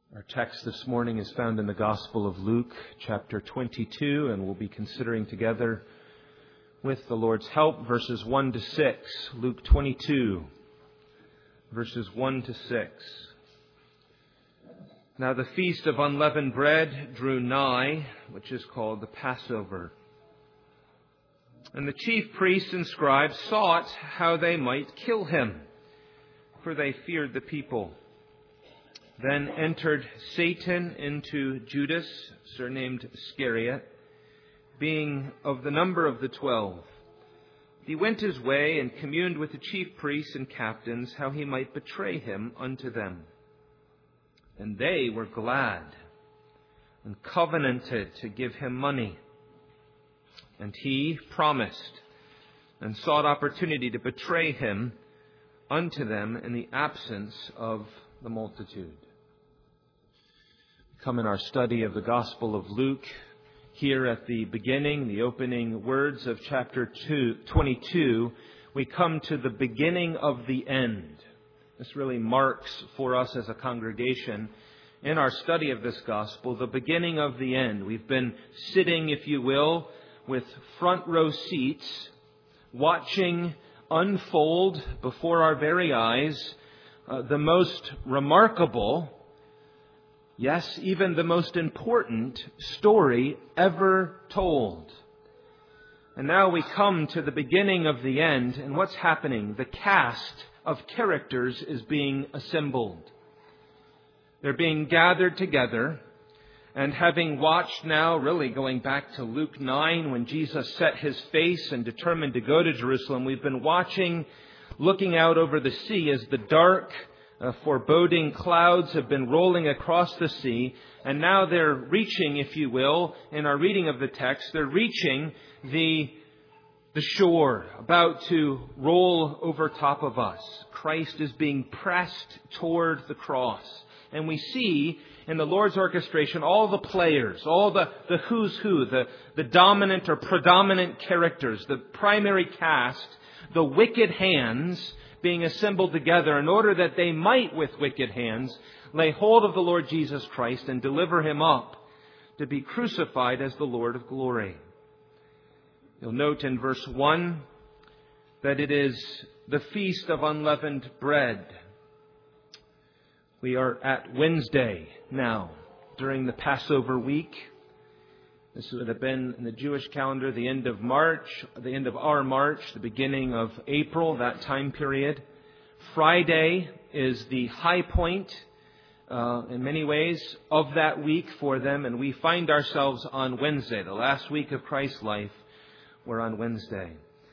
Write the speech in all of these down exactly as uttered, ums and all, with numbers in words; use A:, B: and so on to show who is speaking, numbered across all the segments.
A: Our text this morning is found in the Gospel of Luke, chapter twenty-two, and we'll be considering together, with the Lord's help, verses one to six. Luke twenty-two, verses one to six. Now the feast of unleavened bread drew nigh, which is called the Passover. And the chief priests and scribes sought how they might kill him, for they feared the people. Then entered Satan into Judas, surnamed Iscariot, being of the number of the twelve. He went his way and communed with the chief priests and captains how he might betray him unto them. And they were glad and covenanted to give him money. And he promised and sought opportunity to betray him unto them in the absence of the multitude. Come in our study of the Gospel of Luke, here at the beginning, the opening words of chapter two, twenty-two, we come to the beginning of the end. This really marks for us as a congregation in our study of this Gospel, the beginning of the end. We've been sitting, if you will, with front row seats, watching unfold before our very eyes uh, the most remarkable, yes, even the most important story ever told. And now we come to the beginning of the end, and what's happening? The cast of characters is being assembled. They're being gathered together, and having watched now, really going back to Luke nine, when Jesus set his face and determined to go to Jerusalem, we've been watching, looking out over the sea as the dark, Uh, foreboding clouds have been rolling across the sea, and now they're reaching, if you will, in our reading of the text, they're reaching the, the shore, about to roll over top of us. Christ is being pressed toward the cross. And we see in the Lord's orchestration all the players, all the, the who's who, the, the dominant or predominant characters, the primary cast, the wicked hands being assembled together in order that they might, with wicked hands, lay hold of the Lord Jesus Christ and deliver him up to be crucified as the Lord of glory. You'll note in verse one that it is the Feast of Unleavened Bread. We are at Wednesday now, during the Passover week. This would have been in the Jewish calendar the end of March, the end of our March, the beginning of April, that time period. Friday is the high point uh, in many ways of that week for them, and we find ourselves on Wednesday, the last week of Christ's life. We're on Wednesday.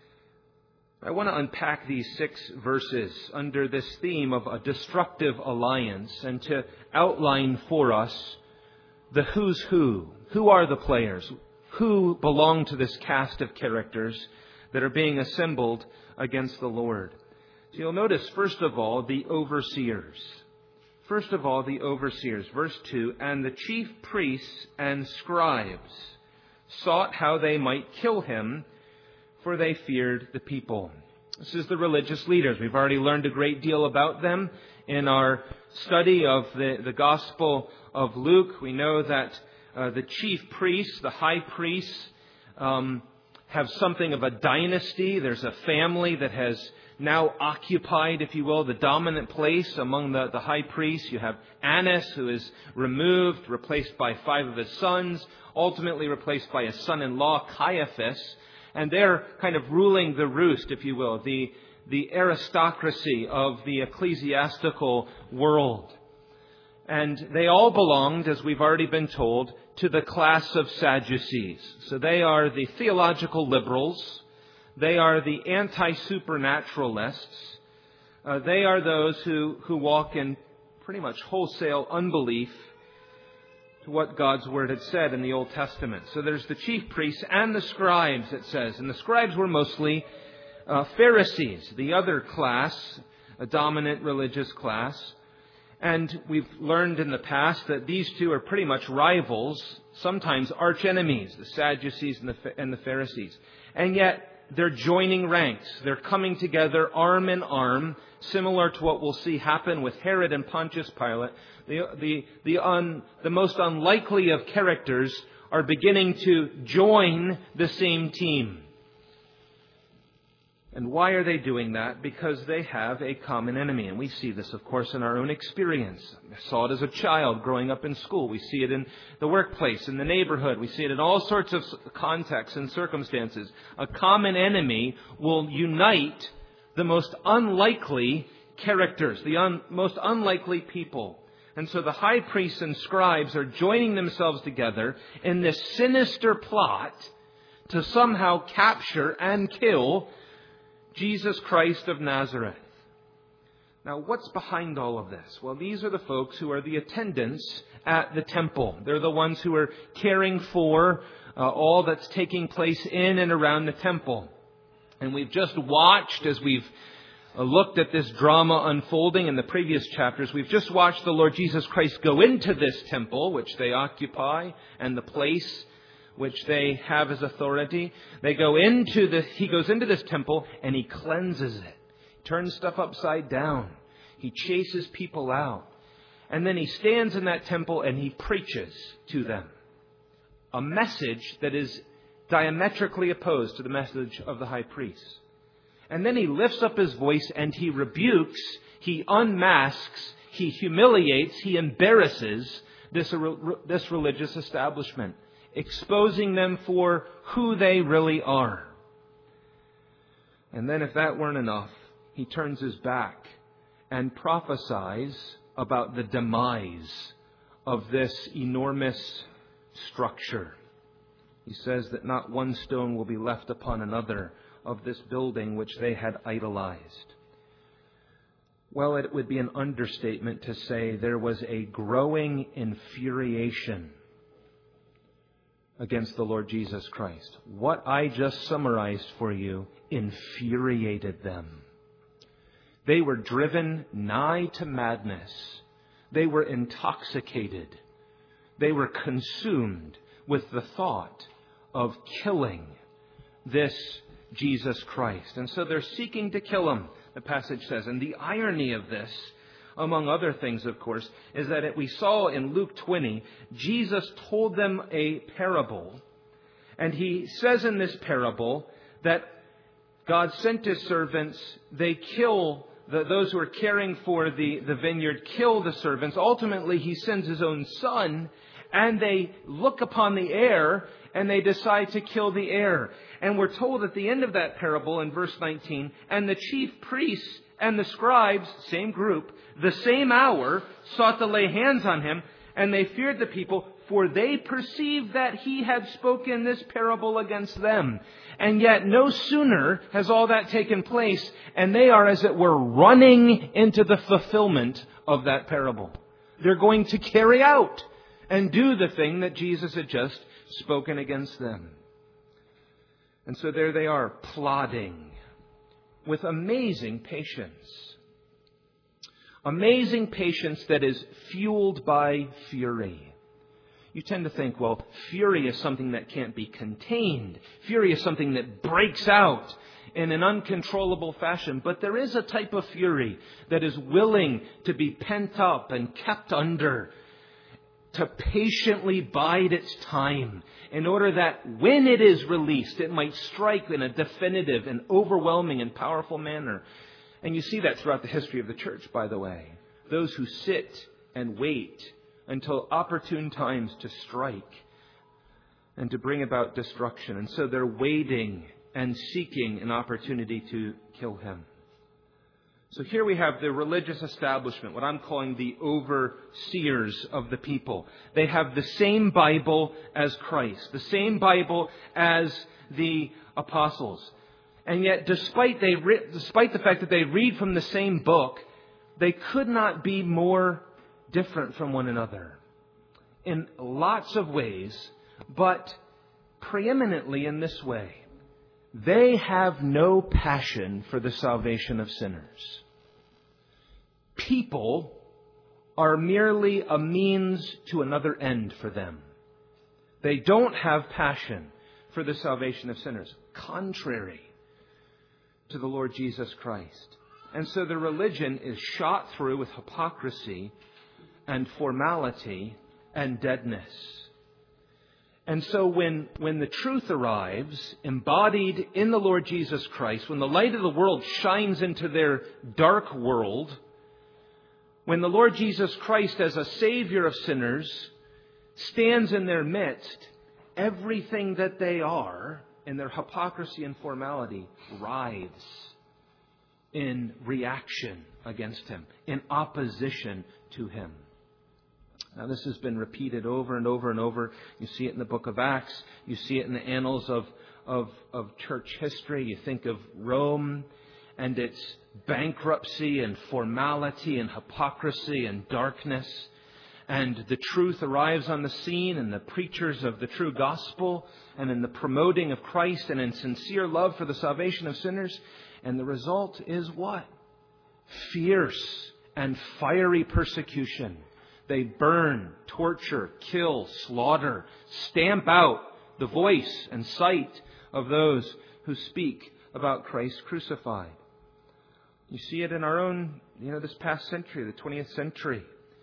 A: I want to unpack these six verses under this theme of a destructive alliance and to outline for us the who's who. Who are the players? Who belong to this cast of characters that are being assembled against the Lord? So you'll notice, first of all, the overseers. First of all, the overseers. Verse two, and the chief priests and scribes sought how they might kill him, for they feared the people. This is the religious leaders. We've already learned a great deal about them in our study of the, the Gospel of Luke. We know that Uh, the chief priests, the high priests, um, have something of a dynasty. There's a family that has now occupied, if you will, the dominant place among the, the high priests. You have Annas, who is removed, replaced by five of his sons, ultimately replaced by a son-in-law, Caiaphas. And they're kind of ruling the roost, if you will, the, the aristocracy of the ecclesiastical world. And they all belonged, as we've already been told, to the class of Sadducees. So they are the theological liberals. They are the anti-supernaturalists. Uh, they are those who, who walk in pretty much wholesale unbelief to what God's Word had said in the Old Testament. So there's the chief priests and the scribes, it says. And the scribes were mostly uh, Pharisees, the other class, a dominant religious class. And we've learned in the past that these two are pretty much rivals, sometimes arch enemies, the Sadducees and the, and the Pharisees. And yet they're joining ranks. They're coming together arm in arm, similar to what we'll see happen with Herod and Pontius Pilate. The, the, the, un, the most unlikely of characters are beginning to join the same team. And why are they doing that? Because they have a common enemy. And we see this, of course, in our own experience. I saw it as a child growing up in school. We see it in the workplace, in the neighborhood. We see it in all sorts of contexts and circumstances. A common enemy will unite the most unlikely characters, the un- most unlikely people. And so the high priests and scribes are joining themselves together in this sinister plot to somehow capture and kill Jesus Christ of Nazareth. Now, what's behind all of this? Well, these are the folks who are the attendants at the temple. They're the ones who are caring for uh, all that's taking place in and around the temple. And we've just watched, as we've uh, looked at this drama unfolding in the previous chapters, we've just watched the Lord Jesus Christ go into this temple, which they occupy, and the place which they have as authority. They go into the, he goes into this temple and he cleanses it. Turns stuff upside down. He chases people out. And then he stands in that temple and he preaches to them a message that is diametrically opposed to the message of the high priest. And then he lifts up his voice and he rebukes, he unmasks, he humiliates, he embarrasses this, this religious establishment, exposing them for who they really are. And then if that weren't enough, he turns his back and prophesies about the demise of this enormous structure. He says that not one stone will be left upon another of this building which they had idolized. Well, it would be an understatement to say there was a growing infuriation against the Lord Jesus Christ. What I just summarized for you infuriated them. They were driven nigh to madness. They were intoxicated. They were consumed with the thought of killing this Jesus Christ. And so they're seeking to kill him, the passage says. And the irony of this, among other things, of course, is that it, we saw in Luke twenty, Jesus told them a parable. And he says in this parable that God sent his servants, they kill the, those who are caring for the, the vineyard, kill the servants. Ultimately, he sends his own son, and they look upon the heir, and they decide to kill the heir. And we're told at the end of that parable in verse nineteen, and the chief priests and the scribes, same group, the same hour, sought to lay hands on him, and they feared the people, for they perceived that he had spoken this parable against them. And yet no sooner has all that taken place, and they are, as it were, running into the fulfillment of that parable. They're going to carry out and do the thing that Jesus had just spoken against them. And so there they are, plodding with amazing patience. Amazing patience that is fueled by fury. You tend to think, well, fury is something that can't be contained. Fury is something that breaks out in an uncontrollable fashion. But there is a type of fury that is willing to be pent up and kept under, to patiently bide its time, in order that when it is released, it might strike in a definitive and overwhelming and powerful manner. And you see that throughout the history of the church, by the way. Those who sit and wait until opportune times to strike and to bring about destruction. And so they're waiting and seeking an opportunity to kill him. So here we have the religious establishment, what I'm calling the overseers of the people. They have the same Bible as Christ, the same Bible as the apostles. And yet, despite they re- despite the fact that they read from the same book, they could not be more different from one another in lots of ways, but preeminently in this way. They have no passion for the salvation of sinners. People are merely a means to another end for them. They don't have passion for the salvation of sinners. Contrary to the Lord Jesus Christ. And so their religion is shot through with hypocrisy and formality and deadness. And so when, when the truth arrives, embodied in the Lord Jesus Christ, when the light of the world shines into their dark world, when the Lord Jesus Christ as a Savior of sinners stands in their midst, everything that they are in their hypocrisy and formality writhes in reaction against Him, in opposition to Him. Now, this has been repeated over and over and over. You see it in the book of Acts. You see it in the annals of, of, of church history. You think of Rome and its bankruptcy and formality and hypocrisy and darkness. And the truth arrives on the scene, and the preachers of the true gospel, and in the promoting of Christ, and in sincere love for the salvation of sinners. And the result is what? Fierce and fiery persecution. They burn, torture, kill, slaughter, stamp out the voice and sight of those who speak about Christ crucified. You see it in our own, you know, this past century, the twentieth century.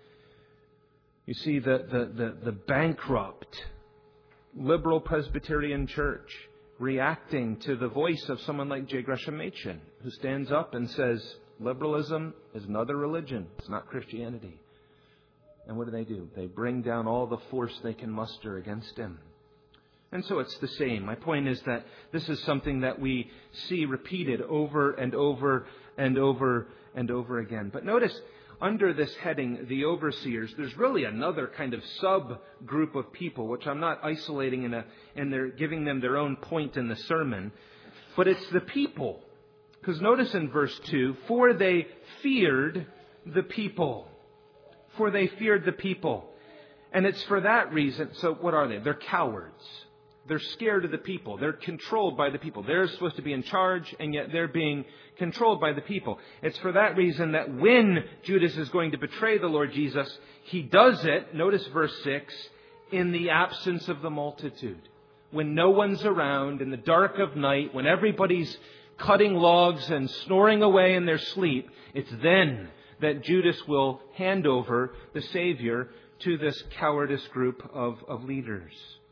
A: You see the, the, the, the bankrupt liberal Presbyterian church reacting to the voice of someone like J. Gresham Machen, who stands up and says, liberalism is another religion. It's not Christianity. And what do they do? They bring down all the force they can muster against him. And so it's the same. My point is that this is something that we see repeated over and over and over and over again. But notice, under this heading, the overseers, there's really another kind of subgroup of people, which I'm not isolating in a, and they're giving them their own point in the sermon. But it's the people. Because notice in verse two, for they feared the people. For they feared the people. And it's for that reason. So what are they? They're cowards. They're scared of the people. They're controlled by the people. They're supposed to be in charge, and yet they're being controlled by the people. It's for that reason that when Judas is going to betray the Lord Jesus, he does it, notice verse six, in the absence of the multitude. When no one's around, in the dark of night, when everybody's cutting logs and snoring away in their sleep, it's then that Judas will hand over the Savior to this cowardice group of, of leaders.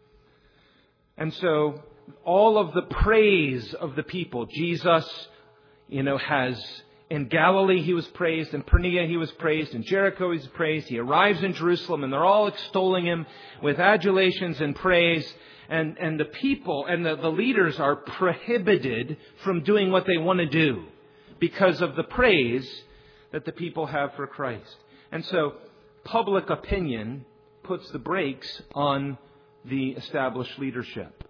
A: And so all of the praise of the people, Jesus, you know, has, in Galilee he was praised, in Perea he was praised, in Jericho he was praised. He arrives in Jerusalem and they're all extolling him with adulations and praise. And, and the people and the, the leaders are prohibited from doing what they want to do because of the praise that the people have for Christ. And so public opinion puts the brakes on the established leadership.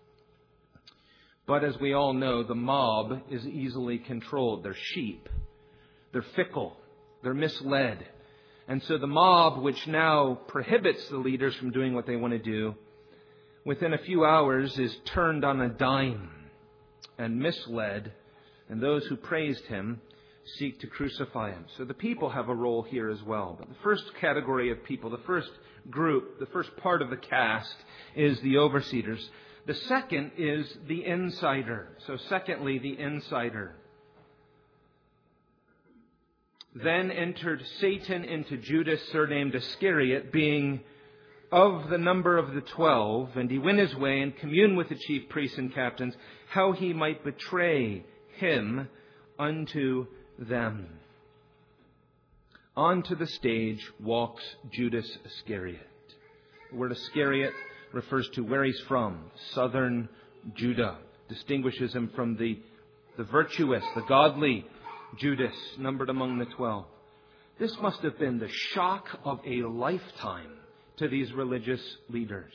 A: But as we all know, the mob is easily controlled. They're sheep. They're fickle. They're misled. And so the mob, which now prohibits the leaders from doing what they want to do, within a few hours is turned on a dime and misled. And those who praised him seek to crucify him. So the people have a role here as well. But the first category of people, the first group, the first part of the cast is the overseers. The second is the insider. So secondly, the insider. Then entered Satan into Judas, surnamed Iscariot, being of the number of the twelve, and he went his way and communed with the chief priests and captains, how he might betray him unto them. Onto the stage walks Judas Iscariot. The word Iscariot refers to where he's from, southern Judah. Distinguishes him from the, the virtuous, the godly Judas, numbered among the twelve. This must have been the shock of a lifetime to these religious leaders.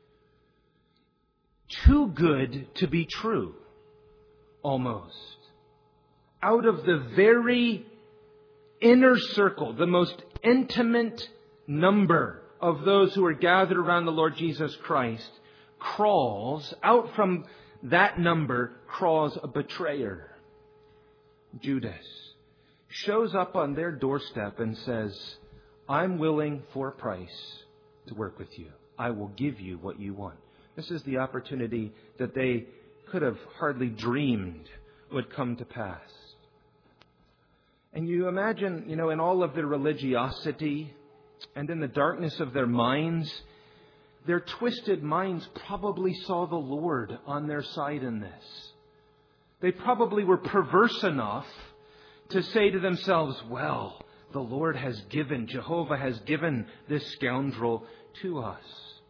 A: Too good to be true, almost. Out of the very inner circle, the most intimate number of those who are gathered around the Lord Jesus Christ, crawls, out from that number, crawls a betrayer. Judas shows up on their doorstep and says, I'm willing for a price to work with you. I will give you what you want. This is the opportunity that they could have hardly dreamed would come to pass. And you imagine, you know, in all of their religiosity and in the darkness of their minds, their twisted minds probably saw the Lord on their side in this. They probably were perverse enough to say to themselves, well, the Lord has given, Jehovah has given this scoundrel to us.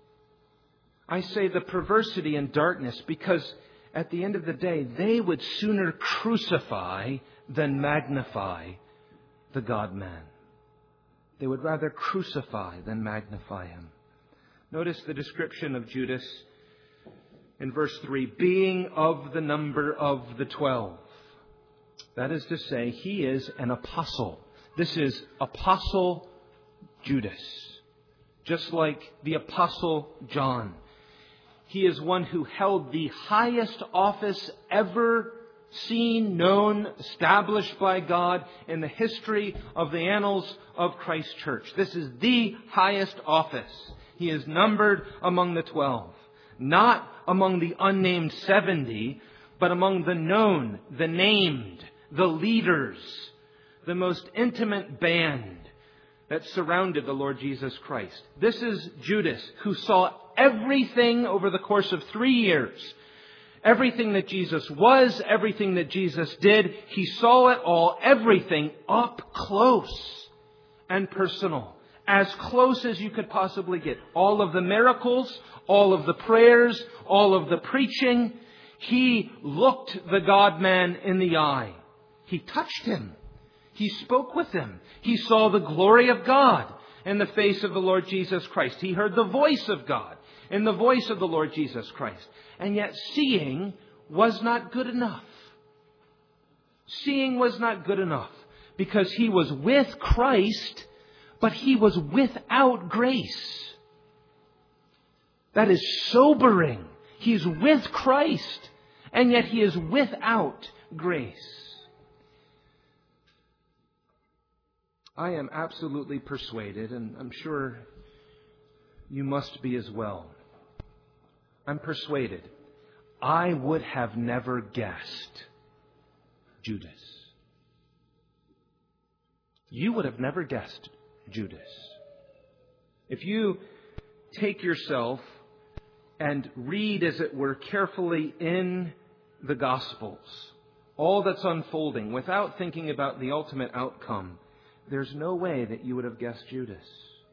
A: I say the perversity and darkness because at the end of the day, they would sooner crucify than magnify the God-man. They would rather crucify than magnify him. Notice the description of Judas in verse three, being of the number of the twelve. That is to say, he is an apostle. This is Apostle Judas, just like the Apostle John. He is one who held the highest office ever seen, known, established by God in the history of the annals of Christ Church. This is the highest office. He is numbered among the twelve, not among the unnamed seventy, but among the known, the named, the leaders, the most intimate band that surrounded the Lord Jesus Christ. This is Judas, who saw everything over the course of three years. Everything that Jesus was, everything that Jesus did, he saw it all, everything up close and personal. As close as you could possibly get. All of the miracles, all of the prayers, all of the preaching. He looked the God-man in the eye. He touched him. He spoke with him. He saw the glory of God in the face of the Lord Jesus Christ. He heard the voice of God in the voice of the Lord Jesus Christ. And yet seeing was not good enough. Seeing was not good enough because he was with Christ, but he was without grace. That is sobering. He's with Christ, and yet he is without grace. I am absolutely persuaded, and I'm sure you must be as well. I'm persuaded I would have never guessed Judas. You would have never guessed Judas. If you take yourself and read, as it were, carefully in the Gospels, all that's unfolding without thinking about the ultimate outcome, there's no way that you would have guessed Judas.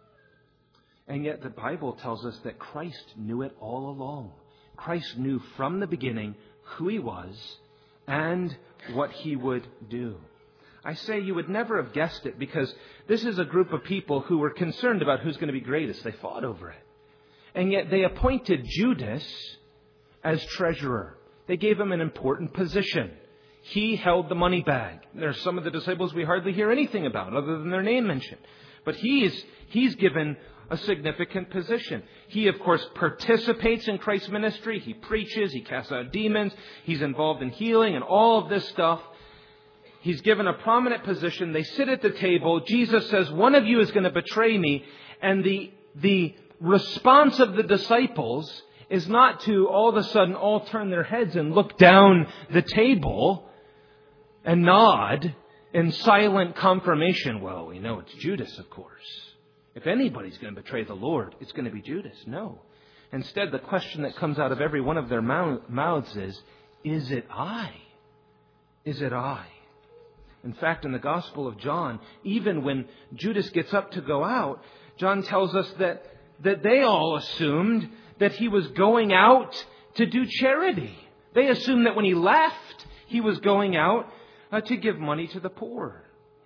A: And yet the Bible tells us that Christ knew it all along. Christ knew from the beginning who he was and what he would do. I say you would never have guessed it because this is a group of people who were concerned about who's going to be greatest. They fought over it. And yet they appointed Judas as treasurer. They gave him an important position. He held the money bag. There are some of the disciples we hardly hear anything about other than their name mentioned. But he is, he's given a significant position. He, of course, participates in Christ's ministry. He preaches. He casts out demons. He's involved in healing and all of this stuff. He's given a prominent position. They sit at the table. Jesus says, one of you is going to betray me. And the, the response of the disciples is not to all of a sudden all turn their heads and look down the table and nod in silent confirmation. Well, we know it's Judas, of course. If anybody's going to betray the Lord, it's going to be Judas. No. Instead, the question that comes out of every one of their mouths is, is it I? Is it I? In fact, in the Gospel of John, even when Judas gets up to go out, John tells us that, that they all assumed that he was going out to do charity. They assumed that when he left, he was going out uh, to give money to the poor.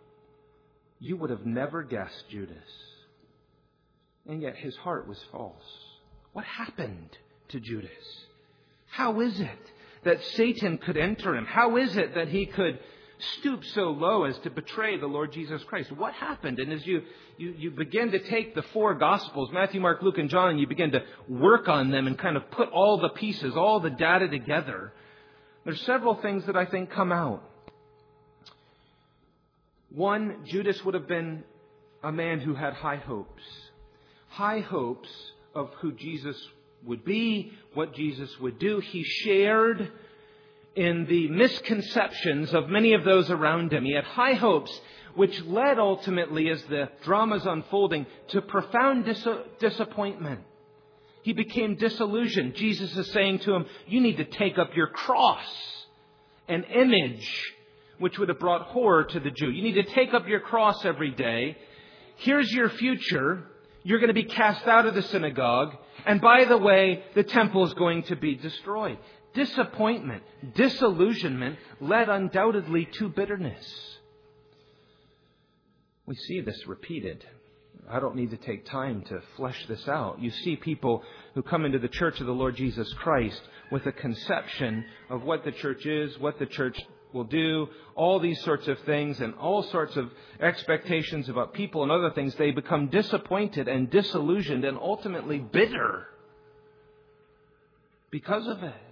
A: You would have never guessed Judas. And yet his heart was false. What happened to Judas? How is it that Satan could enter him? How is it that he could stoop so low as to betray the Lord Jesus Christ? What happened? And as you, you, you begin to take the four Gospels, Matthew, Mark, Luke, and John, and you begin to work on them and kind of put all the pieces, all the data together, there's several things that I think come out. One, Judas would have been a man who had high hopes. High hopes of who Jesus would be, what Jesus would do. He shared in the misconceptions of many of those around him. He had high hopes, which led ultimately, as the drama's unfolding, to profound dis- disappointment. He became disillusioned. Jesus is saying to him, you need to take up your cross, an image which would have brought horror to the Jew. You need to take up your cross every day. Here's your future. You're going to be cast out of the synagogue. And by the way, the temple is going to be destroyed. Disappointment, disillusionment led undoubtedly to bitterness. We see this repeated. I don't need to take time to flesh this out. You see people who come into the church of the Lord Jesus Christ with a conception of what the church is, what the church will do, all these sorts of things, and all sorts of expectations about people and other things. They become disappointed and disillusioned and ultimately bitter because of it.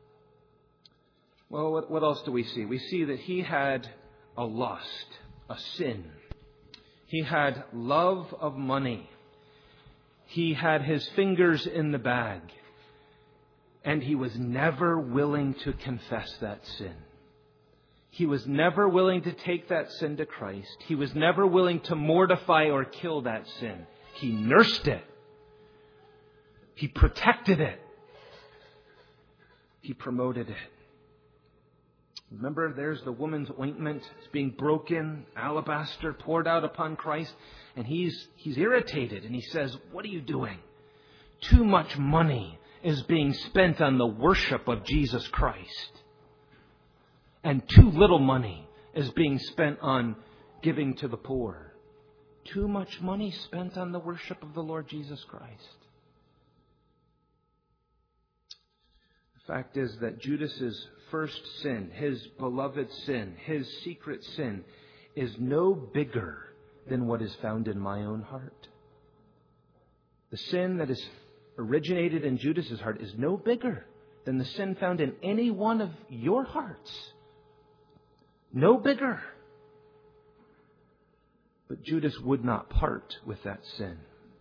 A: Well, what, what else do we see? We see that he had a lust, a sin. He had love of money. He had his fingers in the bag. And he was never willing to confess that sin. He was never willing to take that sin to Christ. He was never willing to mortify or kill that sin. He nursed it. He protected it. He promoted it. Remember, there's the woman's ointment. It's being broken, alabaster poured out upon Christ. And he's he's irritated. And he says, what are you doing? Too much money is being spent on the worship of Jesus Christ. And too little money is being spent on giving to the poor. Too much money spent on the worship of the Lord Jesus Christ. The fact is that Judas's first sin, his beloved sin, his secret sin, is no bigger than what is found in my own heart. The sin that is originated in Judas's heart is no bigger than the sin found in any one of your hearts. No bigger. But Judas would not part with that sin.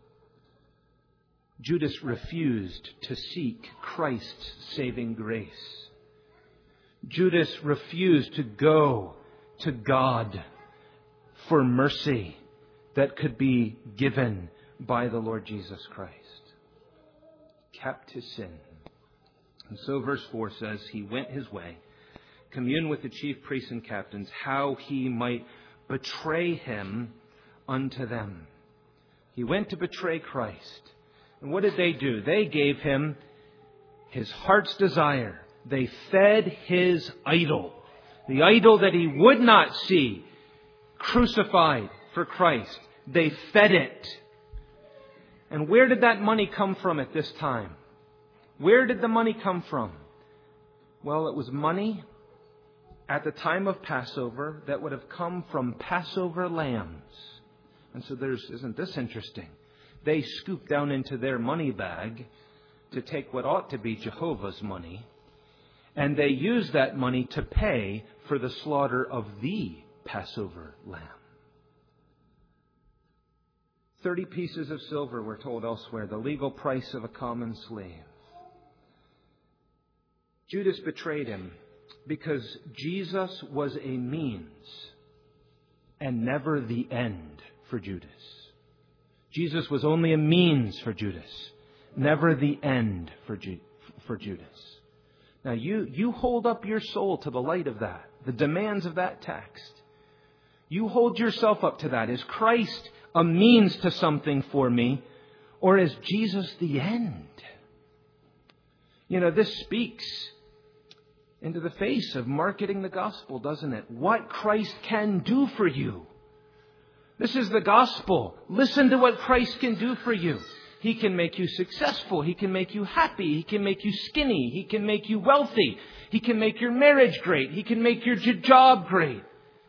A: Judas refused to seek Christ's saving grace. Judas refused to go to God for mercy that could be given by the Lord Jesus Christ. Kept his sin. And so verse four says, he went his way, communed with the chief priests and captains, how he might betray him unto them. He went to betray Christ. And what did they do? They gave him his heart's desire. They fed his idol. The idol that he would not see crucified for Christ. They fed it. And where did that money come from at this time? Where did the money come from? Well, it was money at the time of Passover that would have come from Passover lambs. And so there's, isn't this interesting? They scooped down into their money bag to take what ought to be Jehovah's money. And they used that money to pay for the slaughter of the Passover lamb. Thirty pieces of silver, we're told elsewhere, the legal price of a common slave. Judas betrayed him because Jesus was a means and never the end for Judas. Jesus was only a means for Judas, never the end for, Ju- for Judas. Now you, you hold up your soul to the light of that, the demands of that text. You hold yourself up to that. Is Christ a means to something for me, or is Jesus the end? You know, this speaks into the face of marketing the gospel, doesn't it? What Christ can do for you. This is the gospel. Listen to what Christ can do for you. He can make you successful. He can make you happy. He can make you skinny. He can make you wealthy. He can make your marriage great. He can make your job great.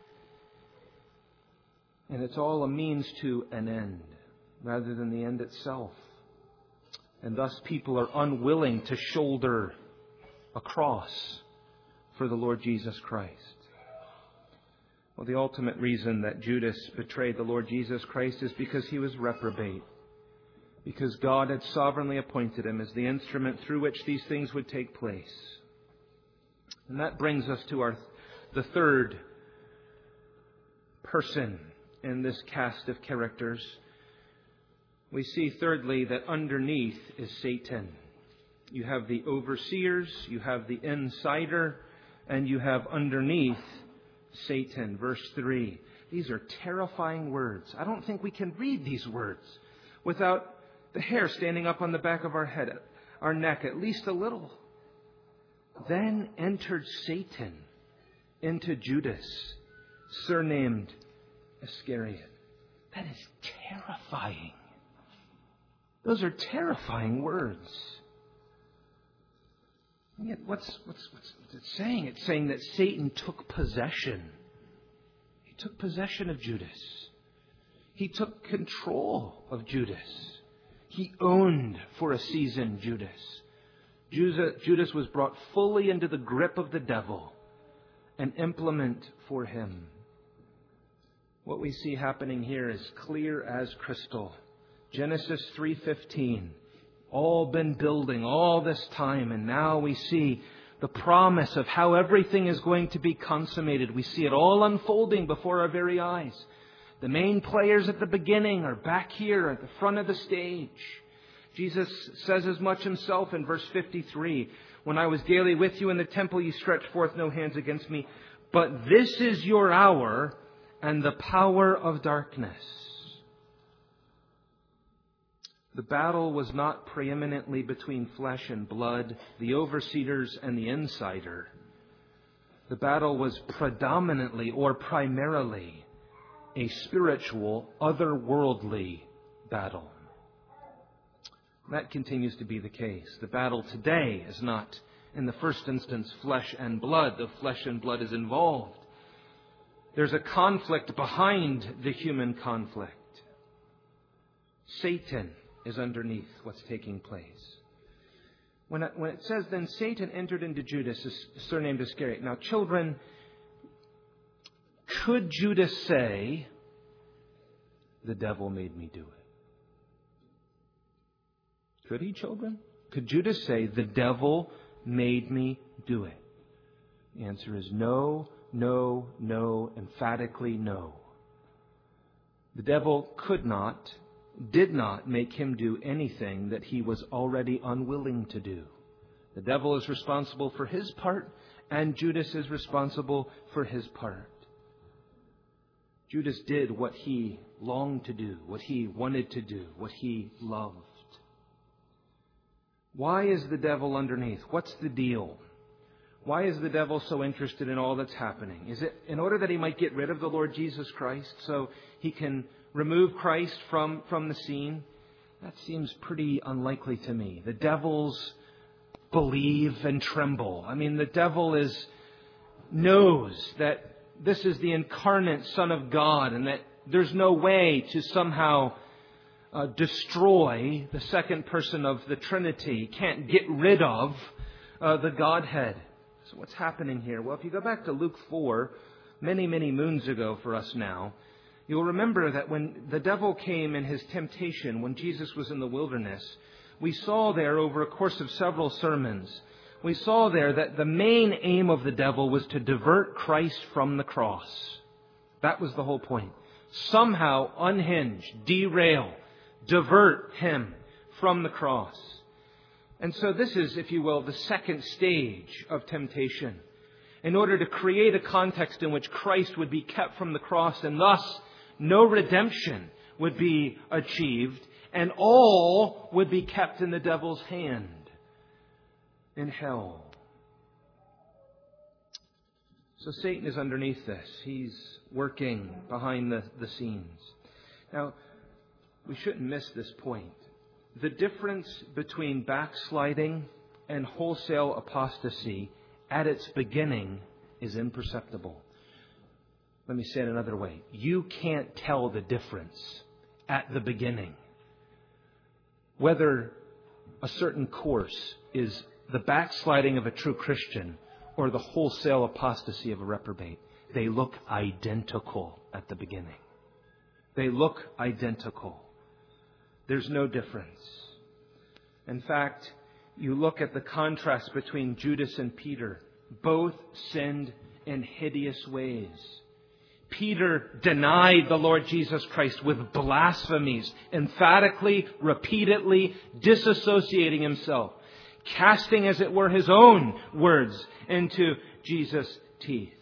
A: And it's all a means to an end rather than the end itself. And thus people are unwilling to shoulder a cross for the Lord Jesus Christ. Well, the ultimate reason that Judas betrayed the Lord Jesus Christ is because he was reprobate. Because God had sovereignly appointed him as the instrument through which these things would take place. And that brings us to our the third person in this cast of characters. We see thirdly that underneath is Satan. You have the overseers, you have the insider, and you have underneath Satan. Verse three. These are terrifying words. I don't think we can read these words without the hair standing up on the back of our head, our neck, at least a little. Then entered Satan into Judas, surnamed Iscariot. That is terrifying. Those are terrifying words. And yet, what's, what's, what's it saying? It's saying that Satan took possession. He took possession of Judas. He took control of Judas. He owned for a season Judas. Judas was brought fully into the grip of the devil, an implement for him. What we see happening here is clear as crystal. Genesis three fifteen. All been building all this time, and now we see the promise of how everything is going to be consummated. We see it all unfolding before our very eyes. The main players at the beginning are back here at the front of the stage. Jesus says as much himself in verse fifty-three. When I was daily with you in the temple, you stretched forth no hands against me. But this is your hour and the power of darkness. The battle was not preeminently between flesh and blood, the overseers and the insider. The battle was predominantly or primarily a spiritual, otherworldly battle. That continues to be the case. The battle today is not, in the first instance, flesh and blood. The flesh and blood is involved. There's a conflict behind the human conflict. Satan is underneath what's taking place. When it, when it says, then Satan entered into Judas, surnamed Iscariot. Now, children, could Judas say, the devil made me do it? Could he, children? Could Judas say, the devil made me do it? The answer is no, no, no, emphatically no. The devil could not, did not make him do anything that he was already unwilling to do. The devil is responsible for his part, and Judas is responsible for his part. Judas did what he longed to do, what he wanted to do, what he loved. Why is the devil underneath? What's the deal? Why is the devil so interested in all that's happening? Is it in order that he might get rid of the Lord Jesus Christ so he can remove Christ from, from the scene? That seems pretty unlikely to me. The devils believe and tremble. I mean, the devil is knows that this is the incarnate Son of God and that there's no way to somehow uh, destroy the second person of the Trinity. Can't get rid of uh, the Godhead. So what's happening here? Well, if you go back to Luke four, many, many moons ago for us now, you'll remember that when the devil came in his temptation, when Jesus was in the wilderness, we saw there over a course of several sermons, we saw there that the main aim of the devil was to divert Christ from the cross. That was the whole point. Somehow unhinge, derail, divert him from the cross. And so this is, if you will, the second stage of temptation. In order to create a context in which Christ would be kept from the cross and thus no redemption would be achieved and all would be kept in the devil's hand in hell. So Satan is underneath this. He's working behind the, the scenes. Now, we shouldn't miss this point. The difference between backsliding and wholesale apostasy at its beginning is imperceptible. Let me say it another way. You can't tell the difference at the beginning. Whether a certain course is the backsliding of a true Christian or the wholesale apostasy of a reprobate. They look identical at the beginning. They look identical. There's no difference. In fact, you look at the contrast between Judas and Peter. Both sinned in hideous ways. Peter denied the Lord Jesus Christ with blasphemies, emphatically, repeatedly disassociating himself, casting, as it were, his own words into Jesus' teeth.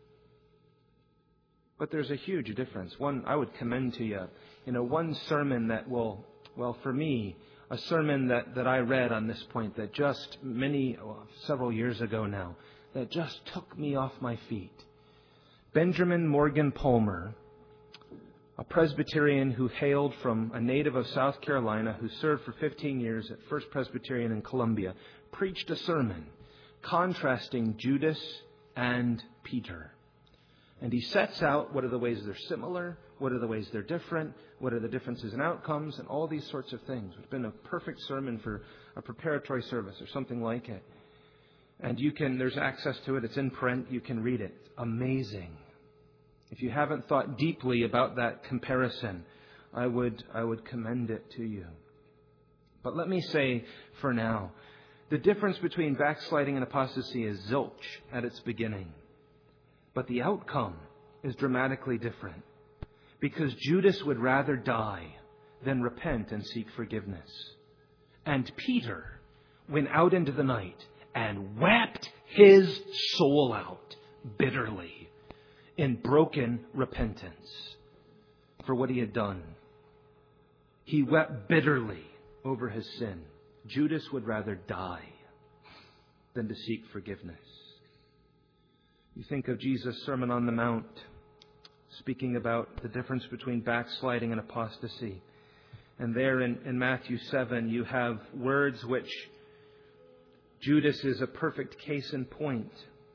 A: But there's a huge difference. One, I would commend to you, you know, one sermon that will, well, for me, a sermon that, that I read on this point that just many, well, several years ago now, that just took me off my feet. Benjamin Morgan Palmer, a Presbyterian who hailed from a native of South Carolina who served for fifteen years at First Presbyterian in Columbia, preached a sermon contrasting Judas and Peter. And he sets out what are the ways they're similar, what are the ways they're different, what are the differences in outcomes, and all these sorts of things. It's been a perfect sermon for a preparatory service or something like it. And you can, there's access to it. It's in print. You can read it. It's amazing. If you haven't thought deeply about that comparison, I would, I would commend it to you. But let me say for now, the difference between backsliding and apostasy is zilch at its beginning. But the outcome is dramatically different. Because Judas would rather die than repent and seek forgiveness. And Peter went out into the night and wept his soul out bitterly in broken repentance for what he had done. He wept bitterly over his sin. Judas would rather die than to seek forgiveness. You think of Jesus' Sermon on the Mount, speaking about the difference between backsliding and apostasy. And there in, in Matthew seven, you have words which Judas is a perfect case in point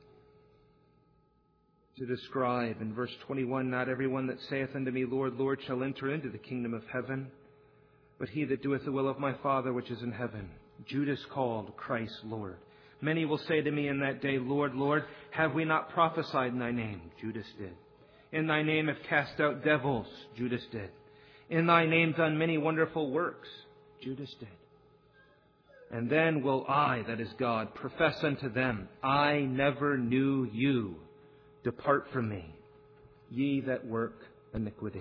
A: to describe. In verse twenty-one, not everyone that saith unto me, Lord, Lord, shall enter into the kingdom of heaven, but he that doeth the will of my Father which is in heaven. Judas called Christ Lord. Many will say to me in that day, Lord, Lord, have we not prophesied in thy name? Judas did. In thy name have cast out devils. Judas did. In thy name done many wonderful works. Judas did. And then will I, that is God, profess unto them, I never knew you. Depart from me, ye that work iniquity.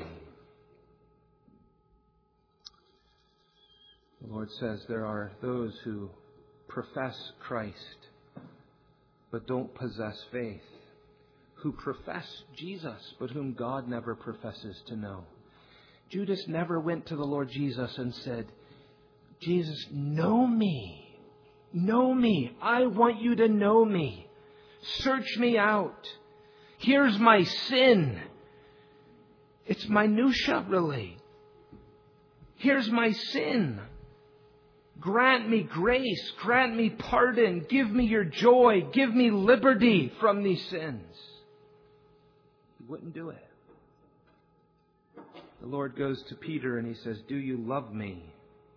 A: The Lord says there are those who profess Christ, but don't possess faith. Who profess Jesus, but whom God never professes to know. Judas never went to the Lord Jesus and said, Jesus, know me. Know me. I want you to know me. Search me out. Here's my sin. It's minutia, really. Here's my sin. Grant me grace. Grant me pardon. Give me your joy. Give me liberty from these sins. He wouldn't do it. The Lord goes to Peter and he says, do you love me?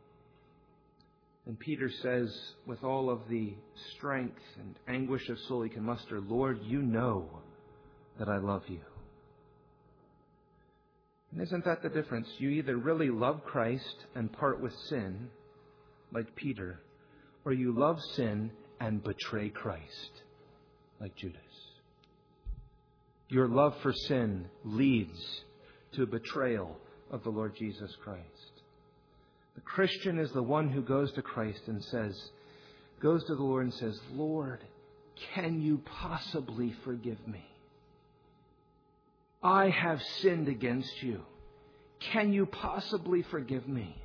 A: And Peter says, with all of the strength and anguish of soul he can muster, Lord, you know that I love you. And isn't that the difference? You either really love Christ and part with sin, like Peter, or you love sin and betray Christ, like Judas. Your love for sin leads to a betrayal of the Lord Jesus Christ. The Christian is the one who goes to Christ and says, goes to the Lord and says, Lord, can you possibly forgive me? I have sinned against you. Can you possibly forgive me?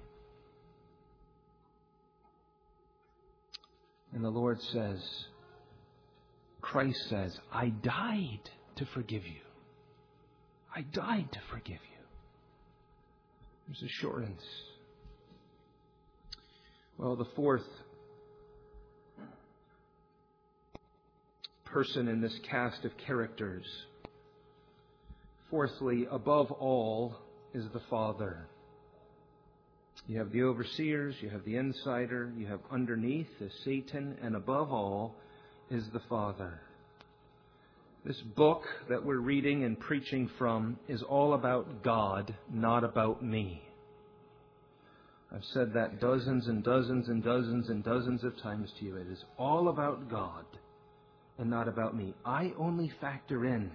A: And the Lord says, Christ says, I died to forgive you. I died to forgive you. There's assurance. Well, the fourth person in this cast of characters, fourthly, above all, is the Father. You have the overseers, you have the insider, you have underneath is Satan, and above all is the Father. This book that we're reading and preaching from is all about God, not about me. I've said that dozens and dozens and dozens and dozens of times to you. It is all about God, and not about me. I only factor in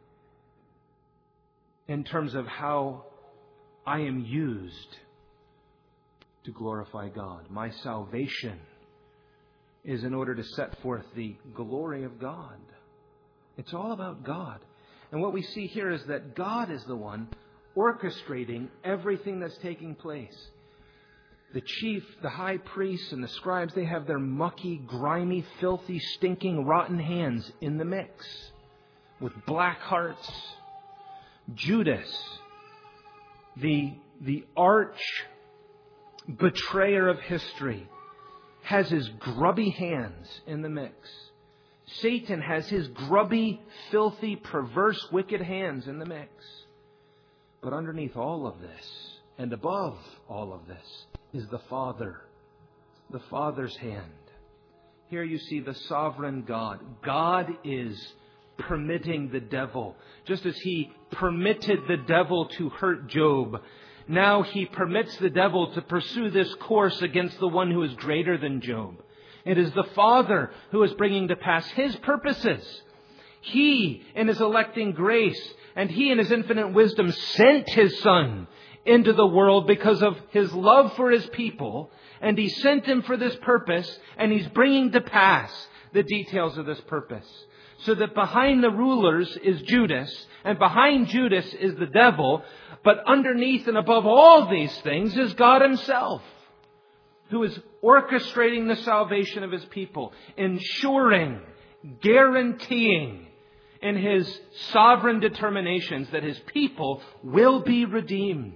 A: in terms of how I am used to glorify God. My salvation is in order to set forth the glory of God. It's all about God. And what we see here is that God is the one orchestrating everything that's taking place. The chief, the high priests, and the scribes, they have their mucky, grimy, filthy, stinking, rotten hands in the mix with black hearts. Judas, the, the arch betrayer of history, has his grubby hands in the mix. Satan has his grubby, filthy, perverse, wicked hands in the mix. But underneath all of this, and above all of this, is the Father. The Father's hand. Here you see the sovereign God. God is permitting the devil. Just as He permitted the devil to hurt Job, now He permits the devil to pursue this course against the one who is greater than Job. It is the Father who is bringing to pass His purposes. He, in His electing grace, and He, in His infinite wisdom, sent His Son into the world because of His love for His people. And He sent Him for this purpose, and He's bringing to pass the details of this purpose. So that behind the rulers is Judas, and behind Judas is the devil. But underneath and above all these things is God Himself, who is orchestrating the salvation of His people, ensuring, guaranteeing in His sovereign determinations that His people will be redeemed.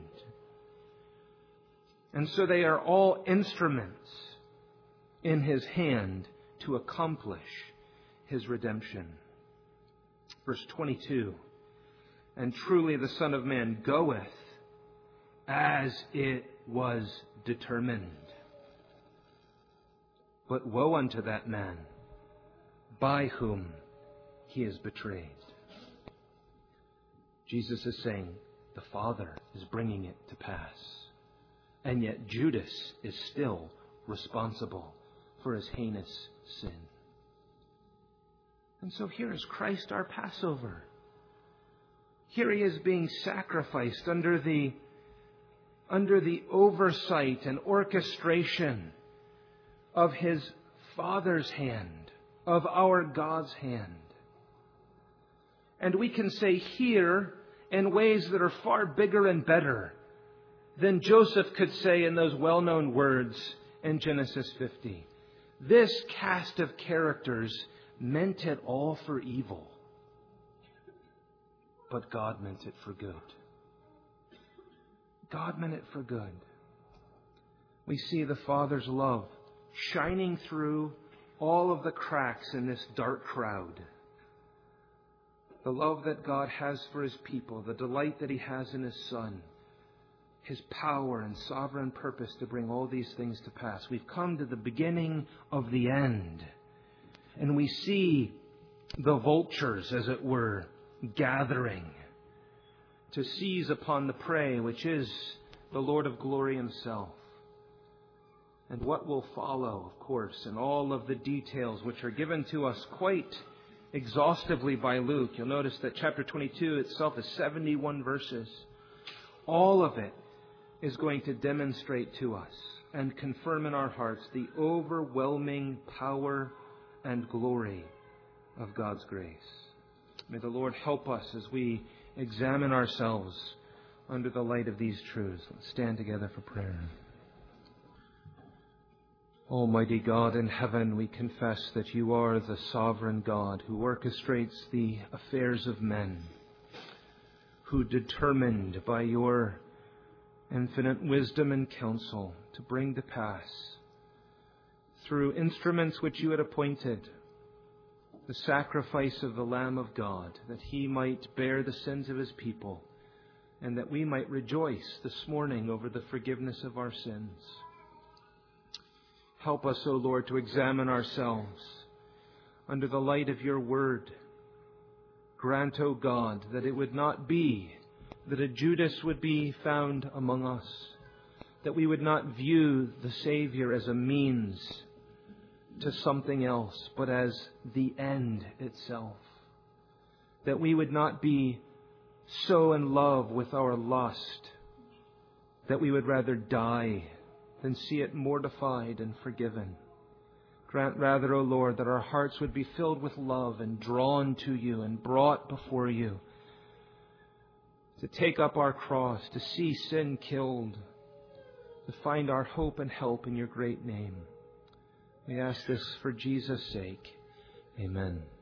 A: And so they are all instruments in His hand to accomplish His redemption. Verse twenty-two, and truly the Son of Man goeth as it was determined. But woe unto that man by whom he is betrayed. Jesus is saying the Father is bringing it to pass. And yet Judas is still responsible for his heinous sin. And so here is Christ our Passover. Here He is being sacrificed under the, under the oversight and orchestration of His Father's hand, of our God's hand. And we can say here in ways that are far bigger and better than Joseph could say in those well-known words in Genesis fifty. This cast of characters meant it all for evil, but God meant it for good. God meant it for good. We see the Father's love shining through all of the cracks in this dark crowd. The love that God has for His people, the delight that He has in His Son, His power and sovereign purpose to bring all these things to pass. We've come to the beginning of the end. And we see the vultures, as it were, gathering to seize upon the prey, which is the Lord of glory Himself. And what will follow, of course, and all of the details which are given to us quite exhaustively by Luke. You'll notice that chapter twenty-two itself is seventy-one verses. All of it is going to demonstrate to us and confirm in our hearts the overwhelming power and glory of God's grace. May the Lord help us as we examine ourselves under the light of these truths. Let's stand together for prayer. Almighty God in heaven, we confess that You are the sovereign God who orchestrates the affairs of men, who determined by Your infinite wisdom and counsel to bring to pass, through instruments which You had appointed, the sacrifice of the Lamb of God, that He might bear the sins of His people, and that we might rejoice this morning over the forgiveness of our sins. Help us, O Lord, to examine ourselves under the light of Your word. Grant, O God, that it would not be that a Judas would be found among us, that we would not view the Savior as a means to something else, but as the end itself. That we would not be so in love with our lust that we would rather die than see it mortified and forgiven. Grant rather, O Lord, that our hearts would be filled with love and drawn to you and brought before you to take up our cross, to see sin killed, to find our hope and help in your great name. We ask this for Jesus' sake. Amen.